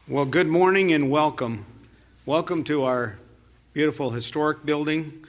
Well, good morning and welcome. Welcome to our beautiful historical building,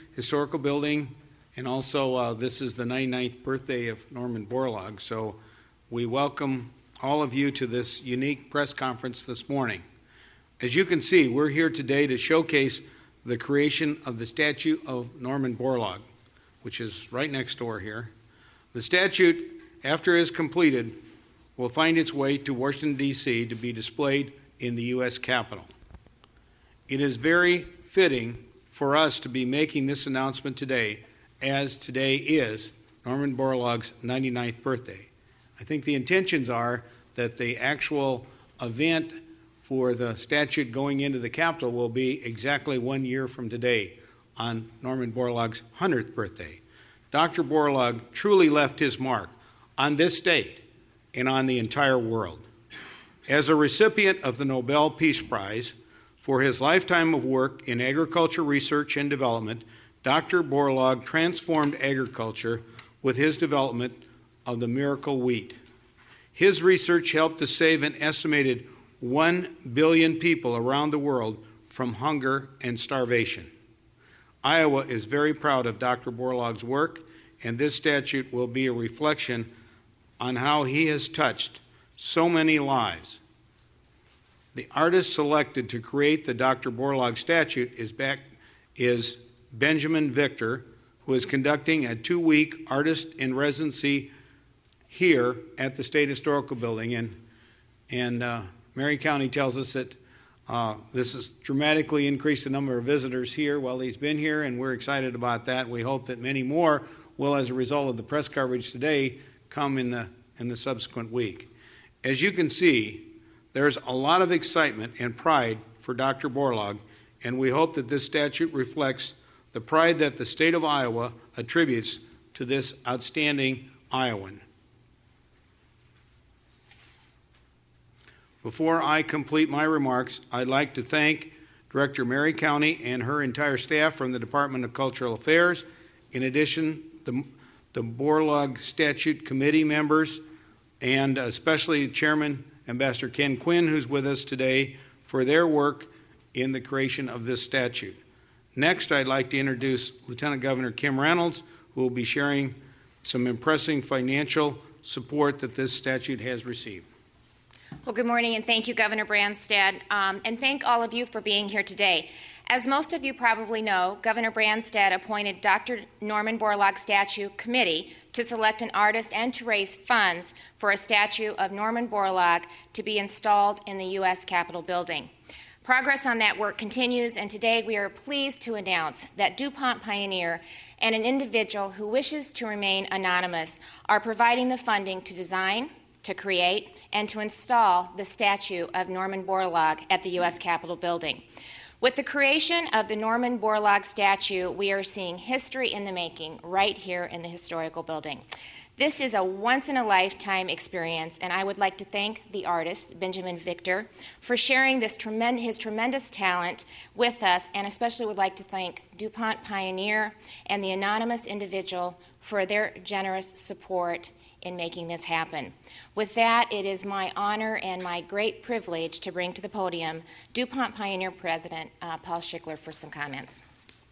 and also this is the 99th birthday of Norman Borlaug. So we welcome all of you to this unique press conference this morning. As you can see, we're here today to showcase the creation of the statue of Norman Borlaug, which is right next door here. The statue, after it is completed, will find its way to Washington, D.C. to be displayed in the U.S. Capitol. It is very fitting for us to be making this announcement today, as today is Norman Borlaug's 99th birthday. I think the intentions are that the actual event for the statue going into the Capitol will be exactly 1 year from today, on Norman Borlaug's 100th birthday. Dr. Borlaug truly left his mark on this state and on the entire world. As a recipient of the Nobel Peace Prize for his lifetime of work in agriculture research and development, Dr. Borlaug transformed agriculture with his development of the miracle wheat. His research helped to save an estimated 1 billion people around the world from hunger and starvation. Iowa is very proud of Dr. Borlaug's work, and this statue will be a reflection on how he has touched so many lives. The artist selected to create the Dr. Borlaug statue is Benjamin Victor, who is conducting a 2-week artist in residency here at the State Historical Building. And Mary County tells us that this has dramatically increased the number of visitors here while he's been here, and we're excited about that. We hope that many more will, as a result of the press coverage today, come in the subsequent week. As you can see, there's a lot of excitement and pride for Dr. Borlaug, and we hope that this statue reflects the pride that the state of Iowa attributes to this outstanding Iowan. Before I complete my remarks, I'd like to thank Director Mary County and her entire staff from the Department of Cultural Affairs. In addition, the Borlaug Statute Committee members, and especially Chairman Ambassador Ken Quinn, who's with us today, for their work in the creation of this statute. Next, I'd like to introduce Lieutenant Governor Kim Reynolds, who will be sharing some impressive financial support that this statute has received. Well, good morning, and thank you, Governor Branstad, and thank all of you for being here today. As most of you probably know, Governor Branstad appointed Dr. Norman Borlaug Statue Committee to select an artist and to raise funds for a statue of Norman Borlaug to be installed in the U.S. Capitol building. Progress on that work continues, and today we are pleased to announce that DuPont Pioneer and an individual who wishes to remain anonymous are providing the funding to design, to create, and to install the statue of Norman Borlaug at the U.S. Capitol building. With the creation of the Norman Borlaug statue, we are seeing history in the making right here in the historical building. This is a once-in-a-lifetime experience, and I would like to thank the artist, Benjamin Victor, for sharing his tremendous talent with us, and especially would like to thank DuPont Pioneer and the anonymous individual for their generous support in making this happen. With that, it is my honor and my great privilege to bring to the podium DuPont Pioneer President Paul Schickler for some comments.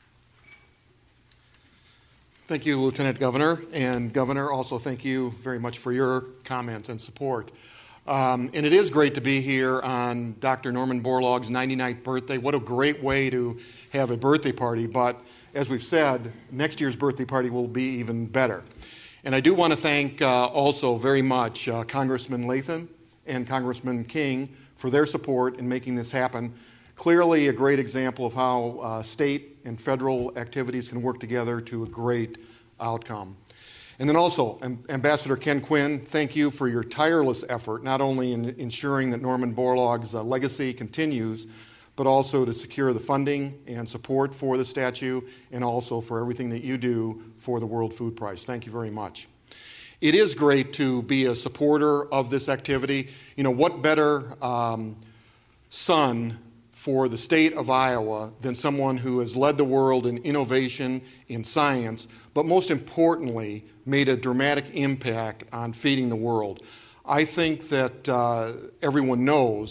Thank you, Lieutenant Governor. And Governor, also thank you very much for your comments and support. And it is great to be here on Dr. Norman Borlaug's 99th birthday. What a great way to have a birthday party. But as we've said, next year's birthday party will be even better. And I do want to thank also very much Congressman Latham and Congressman King for their support in making this happen. Clearly a great example of how state and federal activities can work together to a great outcome. And then also, Ambassador Ken Quinn, thank you for your tireless effort, not only in ensuring that Norman Borlaug's legacy continues, but also to secure the funding and support for the statue, and also for everything that you do for the World Food Prize. Thank you very much. It is great to be a supporter of this activity. You know, what better son for the state of Iowa than someone who has led the world in innovation, in science, but most importantly, made a dramatic impact on feeding the world. I think that everyone knows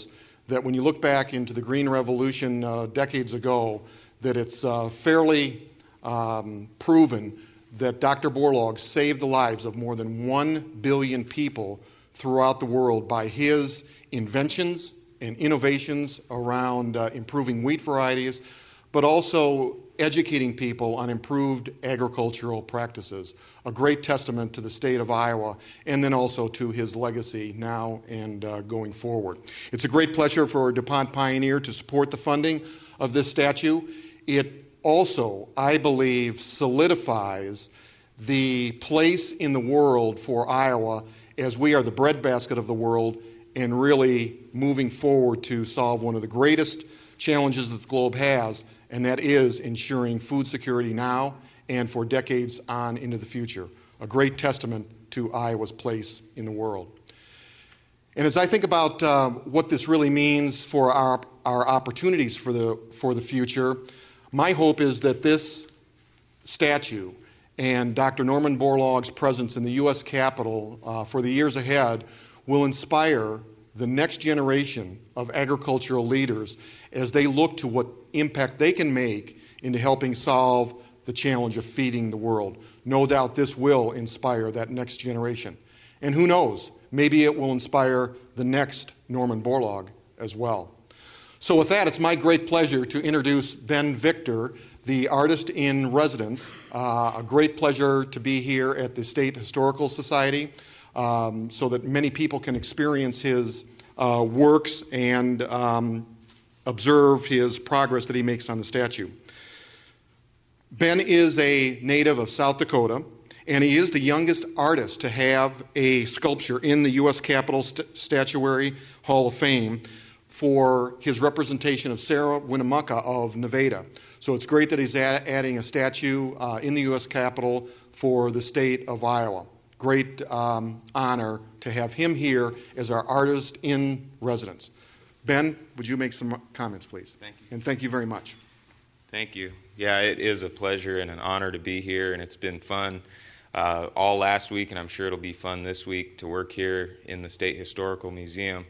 that when you look back into the Green Revolution decades ago, that it's fairly proven that Dr. Borlaug saved the lives of more than 1 billion people throughout the world by his inventions and innovations around improving wheat varieties, but also educating people on improved agricultural practices. A great testament to the state of Iowa, and then also to his legacy now and going forward. It's a great pleasure for DuPont Pioneer to support the funding of this statue. It also, I believe, solidifies the place in the world for Iowa as we are the breadbasket of the world and really moving forward to solve one of the greatest challenges that the globe has, and that is ensuring food security now and for decades on into the future. A great testament to Iowa's place in the world. And as I think about what this really means for our opportunities for the future, my hope is that this statue and Dr. Norman Borlaug's presence in the U.S. Capitol for the years ahead will inspire the next generation of agricultural leaders as they look to what impact they can make into helping solve the challenge of feeding the world. No doubt this will inspire that next generation. And who knows, maybe it will inspire the next Norman Borlaug as well. So with that, it's my great pleasure to introduce Ben Victor, the artist in residence. A great pleasure to be here at the State Historical Society so that many people can experience his works and observe his progress that he makes on the statue. Ben is a native of South Dakota, and he is the youngest artist to have a sculpture in the U.S. Capitol Statuary Hall of Fame for his representation of Sarah Winnemucca of Nevada. So it's great that he's adding a statue in the U.S. Capitol for the state of Iowa. Great honor to have him here as our artist in residence. Ben, would you make some comments, please? Thank you. And thank you very much. Thank you. Yeah, it is a pleasure and an honor to be here, and it's been fun all last week, and I'm sure it'll be fun this week to work here in the State Historical Museum.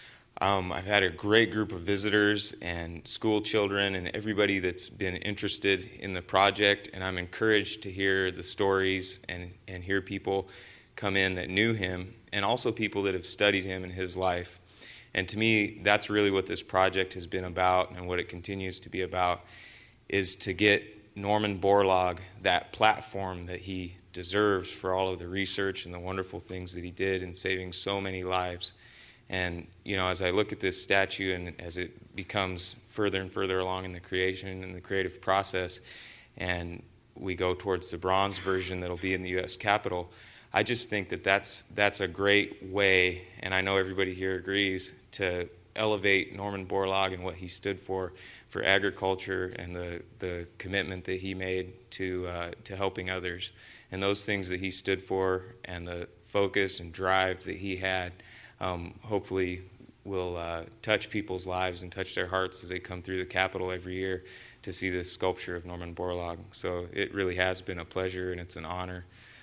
I've had a great group of visitors and school children and everybody that's been interested in the project, and I'm encouraged to hear the stories and hear people come in that knew him, and also people that have studied him in his life. And to me, that's really what this project has been about, and what it continues to be about, is to get Norman Borlaug that platform that he deserves for all of the research and the wonderful things that he did in saving so many lives. And, you know, as I look at this statue and as it becomes further and further along in the creation and the creative process, and we go towards the bronze version that'll be in the U.S. Capitol, I just think that that's a great way, and I know everybody here agrees, to elevate Norman Borlaug and what he stood for agriculture and the commitment that he made to helping others. And those things that he stood for and the focus and drive that he had hopefully will touch people's lives and touch their hearts as they come through the Capitol every year to see this sculpture of Norman Borlaug. So it really has been a pleasure, and it's an honor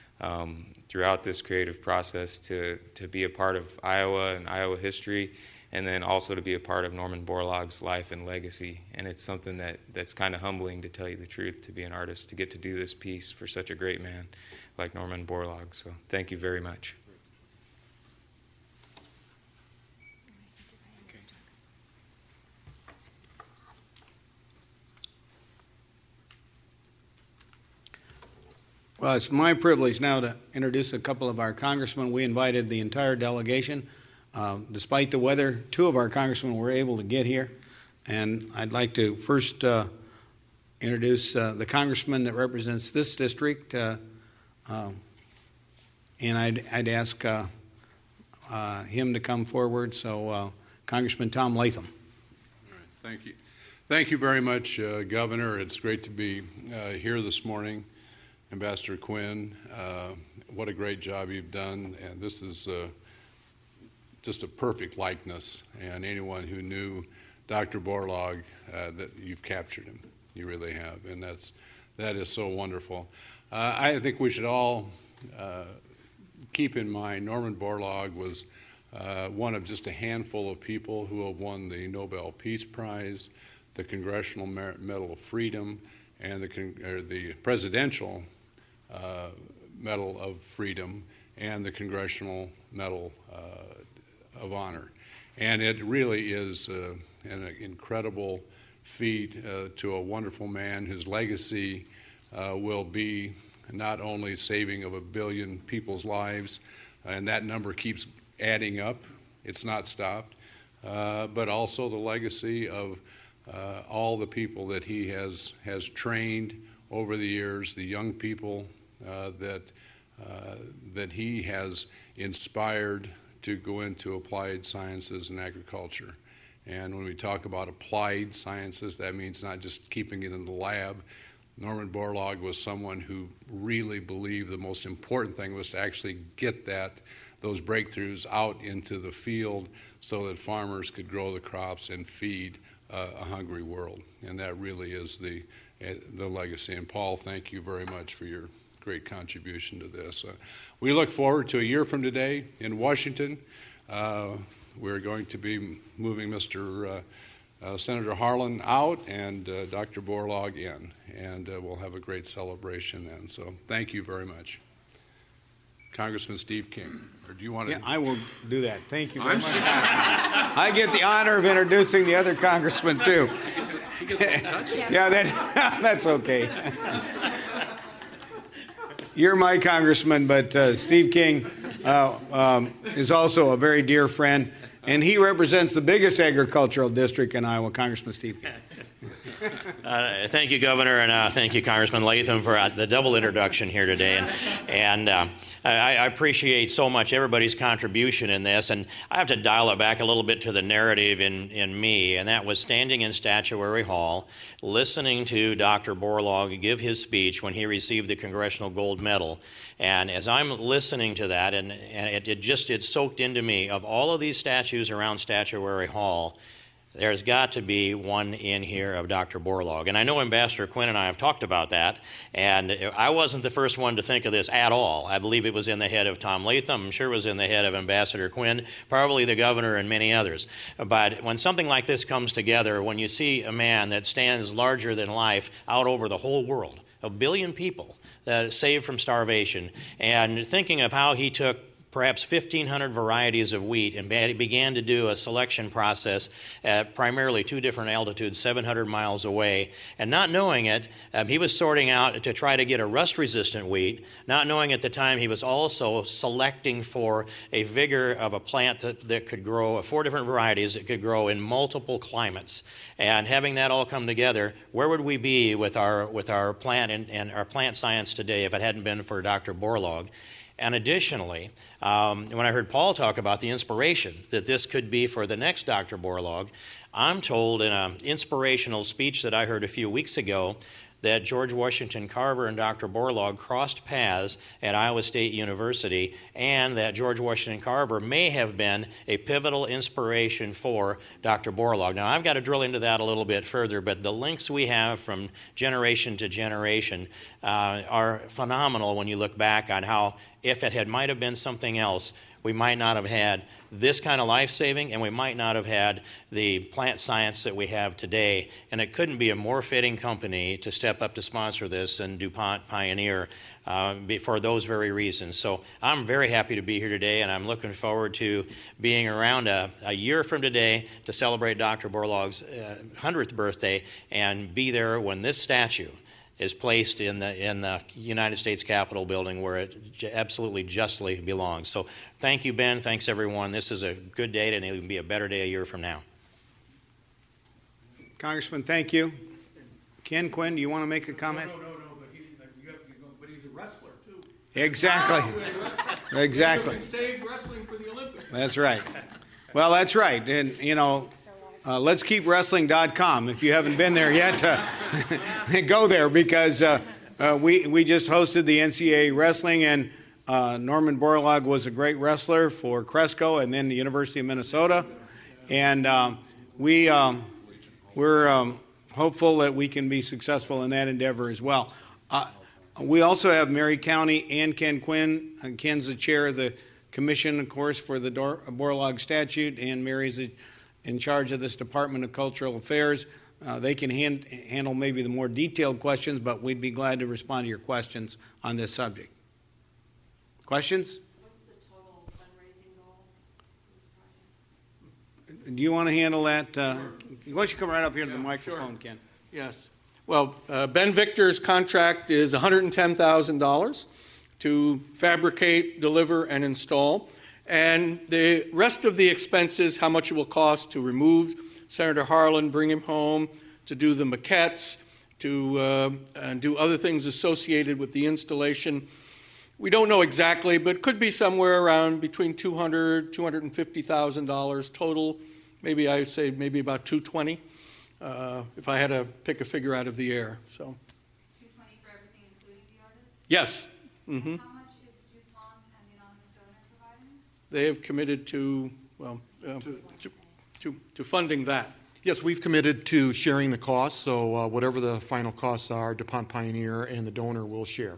throughout this creative process to be a part of Iowa and Iowa history, and then also to be a part of Norman Borlaug's life and legacy. And it's something that's kind of humbling, to tell you the truth, to be an artist, to get to do this piece for such a great man like Norman Borlaug. So thank you very much. Well, it's my privilege now to introduce a couple of our congressmen. We invited the entire delegation. Despite the weather, two of our congressmen were able to get here. And I'd like to first introduce the congressman that represents this district. And I'd ask him to come forward. So Congressman Tom Latham. All right, thank you. Thank you very much, Governor. It's great to be here this morning. Ambassador Quinn, what a great job you've done, and this is just a perfect likeness, and anyone who knew Dr. Borlaug, that you've captured him. You really have, and that is so wonderful. I think we should all keep in mind Norman Borlaug was one of just a handful of people who have won the Nobel Peace Prize, the Congressional Medal of Freedom, and the Presidential Medal of Freedom, and the Congressional Medal of Honor. And it really is an incredible feat to a wonderful man whose legacy will be not only saving of 1 billion people's lives, and that number keeps adding up, it's not stopped, but also the legacy of all the people that he has trained over the years, the young people that he has inspired to go into applied sciences and agriculture. And when we talk about applied sciences, that means not just keeping it in the lab. Norman Borlaug was someone who really believed the most important thing was to actually get those breakthroughs out into the field so that farmers could grow the crops and feed a hungry world. And that really is the legacy. And Paul, thank you very much for your great contribution to this. We look forward to a year from today in Washington. We're going to be moving Mr. Senator Harlan out and Dr. Borlaug in, and we'll have a great celebration then. So thank you very much. Congressman Steve King, or do you want to? Yeah, I will do that. Thank you very much. I get the honor of introducing the other congressman, too. He gets a touch? Yeah, that's okay. You're my congressman, but Steve King is also a very dear friend, and he represents the biggest agricultural district in Iowa, Congressman Steve King. Thank you, Governor, and thank you, Congressman Latham, for the double introduction here today. And I appreciate so much everybody's contribution in this. And I have to dial it back a little bit to the narrative in me, and that was standing in Statuary Hall, listening to Dr. Borlaug give his speech when he received the Congressional Gold Medal. And as I'm listening to that, and it soaked into me, of all of these statues around Statuary Hall, there's got to be one in here of Dr. Borlaug. And I know Ambassador Quinn and I have talked about that, and I wasn't the first one to think of this at all. I believe it was in the head of Tom Latham. I'm sure it was in the head of Ambassador Quinn, probably the governor and many others. But when something like this comes together, when you see a man that stands larger than life out over the whole world, 1 billion people saved from starvation, and thinking of how he took perhaps 1,500 varieties of wheat and began to do a selection process at primarily 2 different altitudes, 700 miles away. And not knowing it, he was sorting out to try to get a rust-resistant wheat. Not knowing at the time, he was also selecting for a vigor of a plant that could grow, 4 different varieties that could grow in multiple climates. And having that all come together, where would we be with our plant and our plant science today if it hadn't been for Dr. Borlaug? And additionally, when I heard Paul talk about the inspiration that this could be for the next Dr. Borlaug, I'm told in an inspirational speech that I heard a few weeks ago that George Washington Carver and Dr. Borlaug crossed paths at Iowa State University, and that George Washington Carver may have been a pivotal inspiration for Dr. Borlaug. Now, I've got to drill into that a little bit further, but the links we have from generation to generation are phenomenal when you look back on how, if it might have been something else, we might not have had this kind of life-saving, and we might not have had the plant science that we have today. And it couldn't be a more fitting company to step up to sponsor this than DuPont Pioneer for those very reasons. So I'm very happy to be here today, and I'm looking forward to being around a year from today to celebrate Dr. Borlaug's 100th birthday and be there when this statue is placed in the United States Capitol building where it absolutely justly belongs. So thank you, Ben. Thanks, everyone. This is a good day, and it will be a better day a year from now. Congressman, thank you. Ken, Quinn, do you want to make a comment? No, but he's a wrestler, too. Exactly. Exactly. He saved wrestling for the Olympics. That's right. Well, that's right. And, let's keep wrestling.com. If you haven't been there yet, go there, because we just hosted the NCAA wrestling, and Norman Borlaug was a great wrestler for Cresco and then the University of Minnesota. And we're hopeful that we can be successful in that endeavor as well. We also have Mary County and Ken Quinn. Ken's the chair of the commission, of course, for the Borlaug statute, and Mary's in charge of this Department of Cultural Affairs. They can handle maybe the more detailed questions, but we'd be glad to respond to your questions on this subject. Questions? What's the total fundraising goal for this project? Do you want to handle that? Why don't you come right up here to the microphone, sure. Ken? Yes. Well, Ben Victor's contract is $110,000 to fabricate, deliver, and install. And the rest of the expenses, how much it will cost to remove Senator Harlan, bring him home, to do the maquettes, to do other things associated with the installation. We don't know exactly, but it could be somewhere around between $200,000, $250,000 total. Maybe I say maybe about $220,000 if I had to pick a figure out of the air. So. $220 for everything, including the artists? Yes. Mm-hmm. How much is DuPont and the anonymous donor providing? They have committed to, well, to funding that. Yes, we've committed to sharing the costs, so whatever the final costs are, DuPont Pioneer and the donor will share.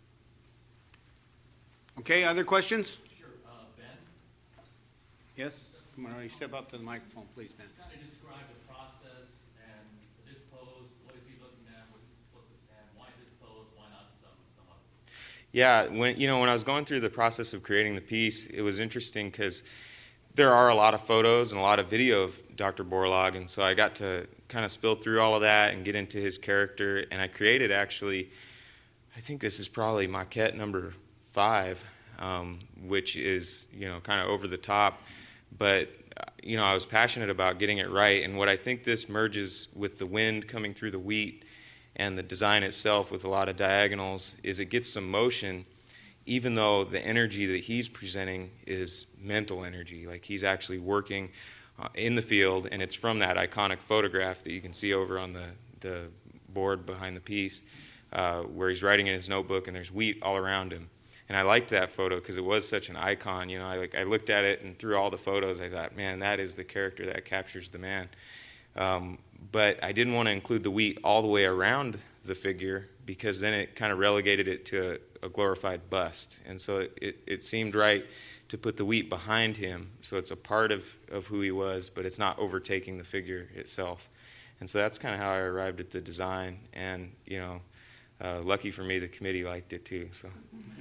Okay, other questions? Sure. Ben? Yes? Come on, you step up to the microphone, please, Ben. Kind of describe the process and this pose. What is he looking at? What's he supposed to stand? Why this pose? Why not some other? Yeah, when I was going through the process of creating the piece, it was interesting because there are a lot of photos and a lot of video of Dr. Borlaug, and so I got to kind of spill through all of that and get into his character, and I created actually, I think this is probably maquette number 5, which is, kind of over the top, but, I was passionate about getting it right, and what I think this merges with the wind coming through the wheat and the design itself with a lot of diagonals is it gets some motion, even though the energy that he's presenting is mental energy. Like he's actually working in the field, and it's from that iconic photograph that you can see over on the board behind the piece, where he's writing in his notebook and there's wheat all around him. And I liked that photo because it was such an icon. I looked at it, and through all the photos, I thought, man, that is the character that captures the man. But I didn't want to include the wheat all the way around the figure because then it kind of relegated it to a glorified bust. And so it seemed right to put the wheat behind him so it's a part of who he was, but it's not overtaking the figure itself. And so that's kind of how I arrived at the design. And, lucky for me, the committee liked it too. So.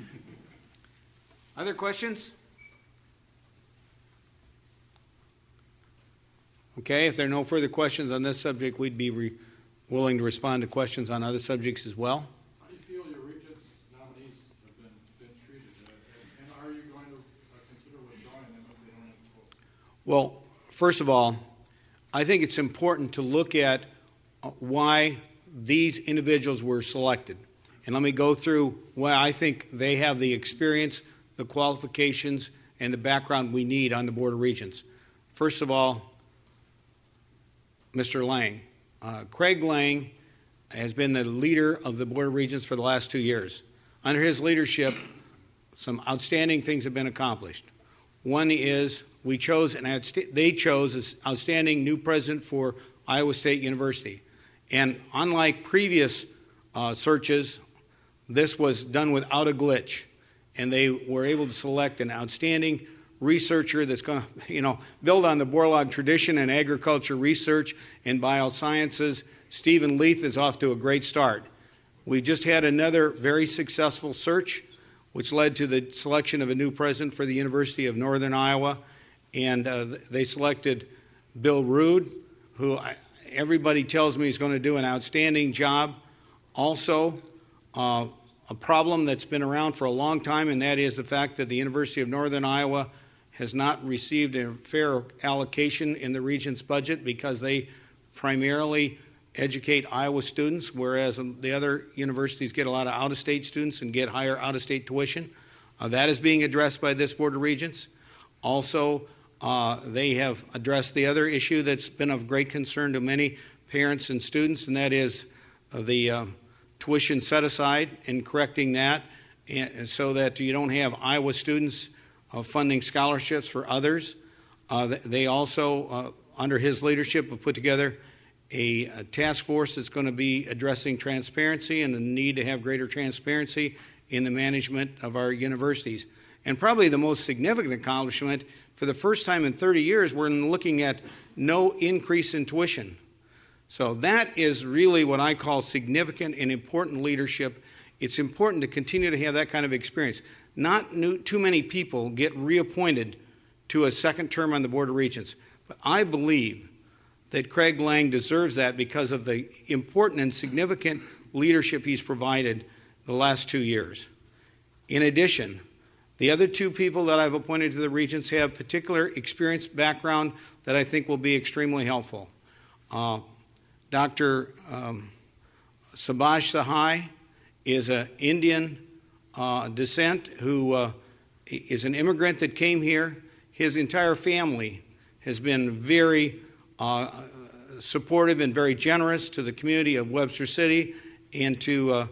Other questions? Okay, if there are no further questions on this subject, we'd be willing to respond to questions on other subjects as well. How do you feel your Regents nominees have been treated? And are you going to consider withdrawing them if they don't have the vote? Well, first of all, I think it's important to look at why these individuals were selected. And let me go through why I think they have the experience, the qualifications, and the background we need on the Board of Regents. First of all, Mr. Lang. Craig Lang has been the leader of the Board of Regents for the last 2 years. Under his leadership, some outstanding things have been accomplished. One is they chose an outstanding new president for Iowa State University. And unlike previous searches, this was done without a glitch. And they were able to select an outstanding researcher that's going to, build on the Borlaug tradition in agriculture research and biosciences. Stephen Leith is off to a great start. We just had another very successful search, which led to the selection of a new president for the University of Northern Iowa. And they selected Bill Rood, who everybody tells me is going to do an outstanding job. Also, a problem that's been around for a long time, and that is the fact that the University of Northern Iowa has not received a fair allocation in the Regents' budget because they primarily educate Iowa students, whereas the other universities get a lot of out-of-state students and get higher out-of-state tuition. That is being addressed by this Board of Regents. Also, they have addressed the other issue that's been of great concern to many parents and students, and that is the tuition set aside and correcting that, and so that you don't have Iowa students funding scholarships for others. They also, under his leadership, have put together a task force that's going to be addressing transparency and the need to have greater transparency in the management of our universities. And probably the most significant accomplishment, for the first time in 30 years, we're looking at no increase in tuition. So that is really what I call significant and important leadership. It's important to continue to have that kind of experience. Not too many people get reappointed to a second term on the Board of Regents. But I believe that Craig Lang deserves that because of the important and significant leadership he's provided the last 2 years. In addition, the other two people that I've appointed to the Regents have particular experience background that I think will be extremely helpful. Dr. Subhash Sahai is an Indian descent who is an immigrant that came here. His entire family has been very supportive and very generous to the community of Webster City and to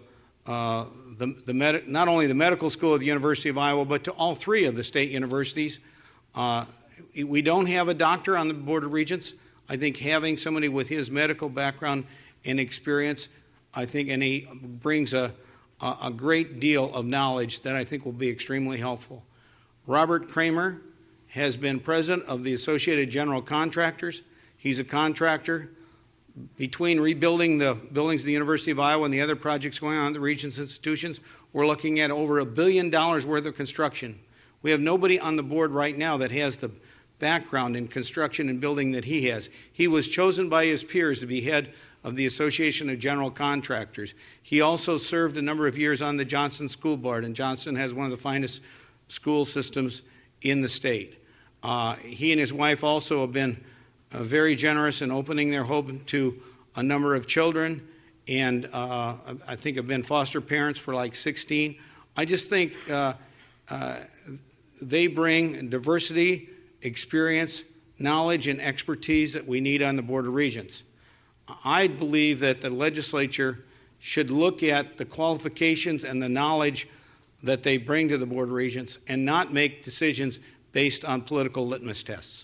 not only the medical school at the University of Iowa, but to all three of the state universities. We don't have a doctor on the Board of Regents. I think having somebody with his medical background and experience, and he brings a great deal of knowledge that I think will be extremely helpful. Robert Kramer has been president of the Associated General Contractors. He's a contractor. Between rebuilding the buildings of the University of Iowa and the other projects going on at the Regents institutions, we're looking at over $1 billion worth of construction. We have nobody on the board right now that has the background in construction and building that he has. He was chosen by his peers to be head of the Association of General Contractors. He also served a number of years on the Johnson School Board, and Johnson has one of the finest school systems in the state. He and his wife also have been very generous in opening their home to a number of children, and I think have been foster parents for like 16. I just think they bring diversity, experience, knowledge, and expertise that we need on the Board of Regents. I believe that the legislature should look at the qualifications and the knowledge that they bring to the Board of Regents and not make decisions based on political litmus tests.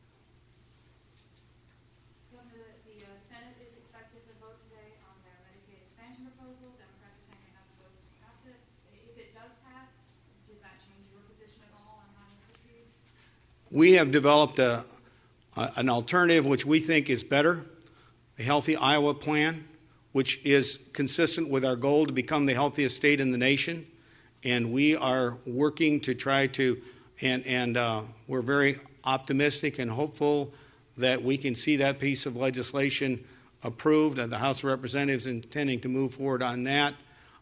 The Senate is expected to vote today on their Medicaid expansion proposal. Democrats are saying they have the votes to pass it. If it does pass, does that change your position at all on how you proceed? We have developed an alternative which we think is better, the Healthy Iowa Plan, which is consistent with our goal to become the healthiest state in the nation. And we are working to try to, and we're very optimistic and hopeful that we can see that piece of legislation approved. The House of Representatives intending to move forward on that.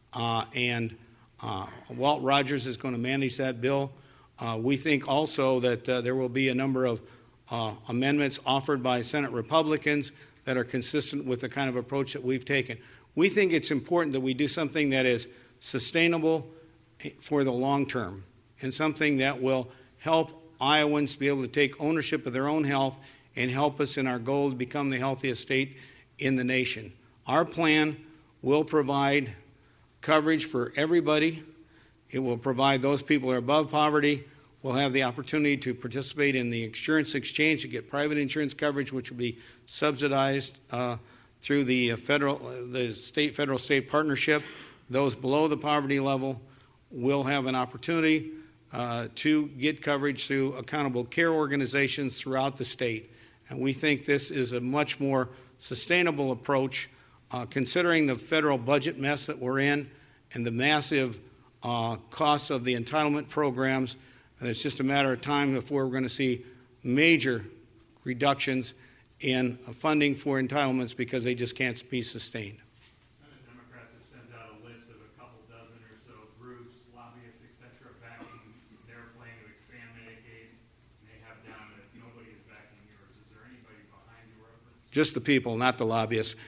Walt Rogers is going to manage that bill. We think also that there will be a number of amendments offered by Senate Republicans that are consistent with the kind of approach that we've taken. We think it's important that we do something that is sustainable for the long term and something that will help Iowans be able to take ownership of their own health and help us in our goal to become the healthiest state in the nation. Our plan will provide coverage for everybody. It will provide those people who are above poverty will have the opportunity to participate in the insurance exchange to get private insurance coverage, which will be subsidized through the federal-state partnership. Those below the poverty level will have an opportunity to get coverage through accountable care organizations throughout the state. And we think this is a much more sustainable approach, considering the federal budget mess that we're in and the massive costs of the entitlement programs. And it's just a matter of time before we're going to see major reductions in funding for entitlements because they just can't be sustained. Senate Democrats have sent out a list of a couple dozen or so groups, lobbyists, et cetera, backing their plan to expand Medicaid. And they have down that nobody is backing yours. Is there anybody behind your efforts? Just the people, not the lobbyists.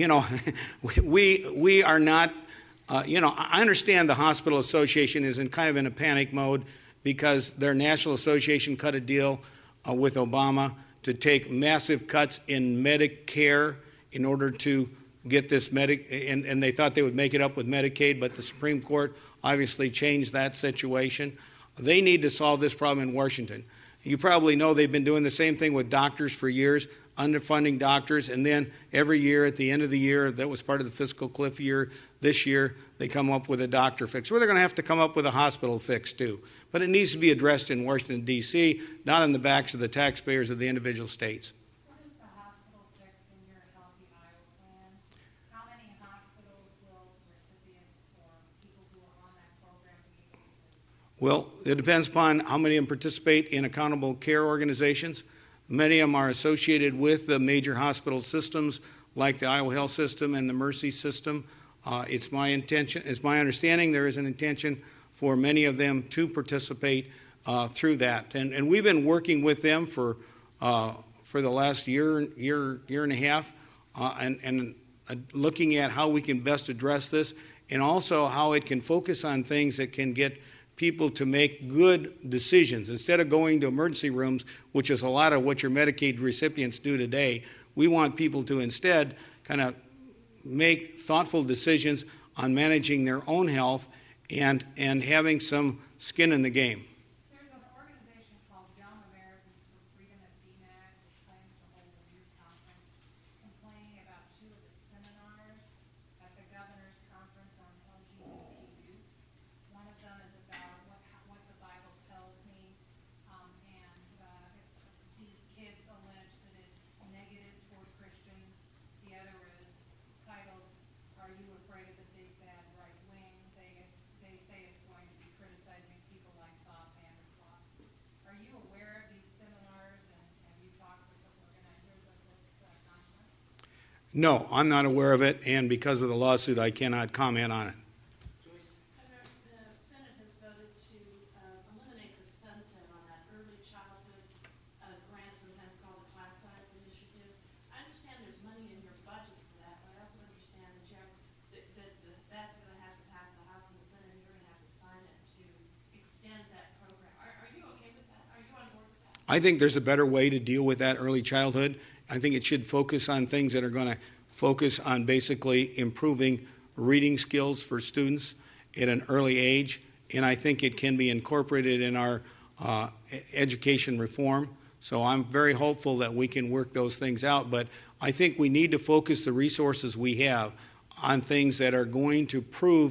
We are not. I understand the Hospital Association is in a panic mode because their national association cut a deal with Obama to take massive cuts in Medicare in order to get this and they thought they would make it up with Medicaid, but the Supreme Court obviously changed that situation. They need to solve this problem in Washington. You probably know they've been doing the same thing with doctors for years. underfunding doctors, and then every year at the end of the year, that was part of the fiscal cliff year, this year they come up with a doctor fix. Well, they're going to have to come up with a hospital fix too. But it needs to be addressed in Washington, D.C., not on the backs of the taxpayers of the individual states. What is the hospital fix in your Healthy Iowa plan? How many hospitals will recipients or people who are on that program be able to? Well, it depends upon how many of them participate in accountable care organizations. Many of them are associated with the major hospital systems like the Iowa Health System and the Mercy System. It's my understanding there is an intention for many of them to participate through that. And we've been working with them for the last year and a half and looking at how we can best address this and also how it can focus on things that can get people to make good decisions. Instead of going to emergency rooms, which is a lot of what your Medicaid recipients do today, we want people to instead kind of make thoughtful decisions on managing their own health and having some skin in the game. There's an organization called Young Americans for Freedom at DMAC, which plans to hold a news conference complaining about two of the seminars at the governor's conference on LGBT youth. One of them is about what the Bible tells me, and these kids allege that it's negative toward Christians. The other is titled, "Are You Afraid of the Big Bad Right Wing?" They say it's going to be criticizing people like Bob Vanderplots. Are you aware of these seminars, and have you talked with the organizers of this conference? No, I'm not aware of it, and because of the lawsuit, I cannot comment on it. Governor, the Senate has voted to eliminate the sunset on that early childhood grant, sometimes called the class size initiative. I understand there's money in your budget for that, but I also understand that that's going to have to pass the House and the Senate, and you're going to have to sign it to extend that program. Are you okay with that? Are you on board with that? I think there's a better way to deal with that early childhood. I think it should focus on things that are going to focus on basically improving reading skills for students at an early age, and I think it can be incorporated in our education reform. So I'm very hopeful that we can work those things out, but I think we need to focus the resources we have on things that are going to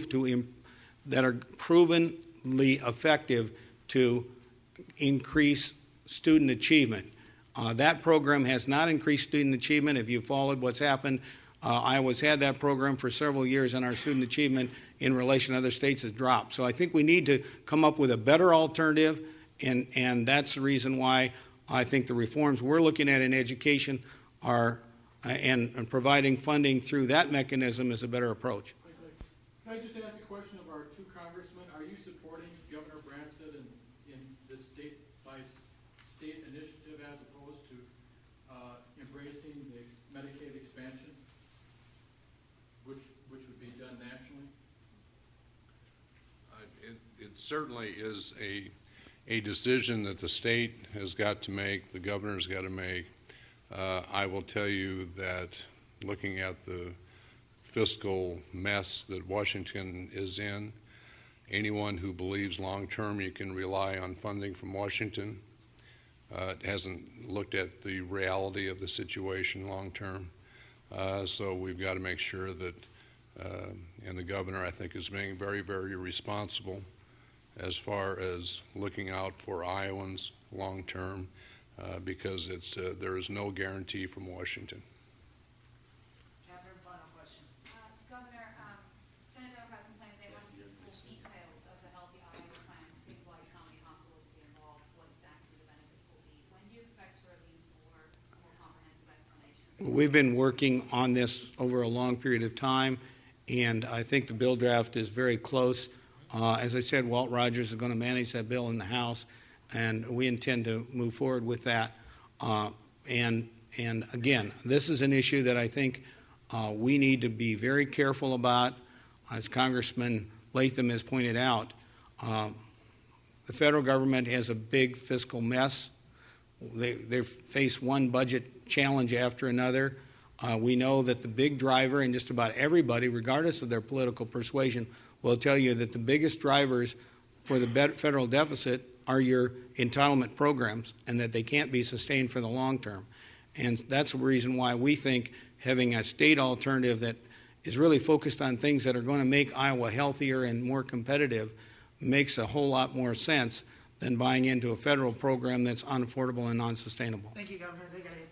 that are provenly effective to increase student achievement. That program has not increased student achievement. If you followed what's happened, Iowa's had that program for several years, and our student achievement in relation to other states has dropped. So I think we need to come up with a better alternative, and that's the reason why I think the reforms we're looking at in education are and providing funding through that mechanism is a better approach. Can I just ask a question of our two congressmen? Are you supporting Governor Branstad in this state-by-state initiative as opposed to embracing the Medicaid expansion, which would be done nationally? It certainly is a decision that the state has got to make, the governor's got to make. I will tell you that looking at the fiscal mess that Washington is in, anyone who believes long-term you can rely on funding from Washington hasn't looked at the reality of the situation long-term. So we've got to make sure that, and the governor, I think, is being very, very responsible as far as looking out for Iowans long-term, because there is no guarantee from Washington. Catherine, final question. Governor, Senate Democrats complain they want to see full details of the Healthy Iowa plan, things like how many hospitals will be involved, what exactly the benefits will be. When do you expect to release more comprehensive explanation? We've been working on this over a long period of time, and I think the bill draft is very close. As I said, Walt Rogers is going to manage that bill in the House, and we intend to move forward with that. And again, this is an issue that I think we need to be very careful about. As Congressman Latham has pointed out, the federal government has a big fiscal mess. They face one budget challenge after another. We know that the big driver, and just about everybody, regardless of their political persuasion, will tell you that the biggest drivers for the federal deficit are your entitlement programs, and that they can't be sustained for the long term. And that's the reason why we think having a state alternative that is really focused on things that are going to make Iowa healthier and more competitive makes a whole lot more sense than buying into a federal program that's unaffordable and non-sustainable. Thank you, Governor. They got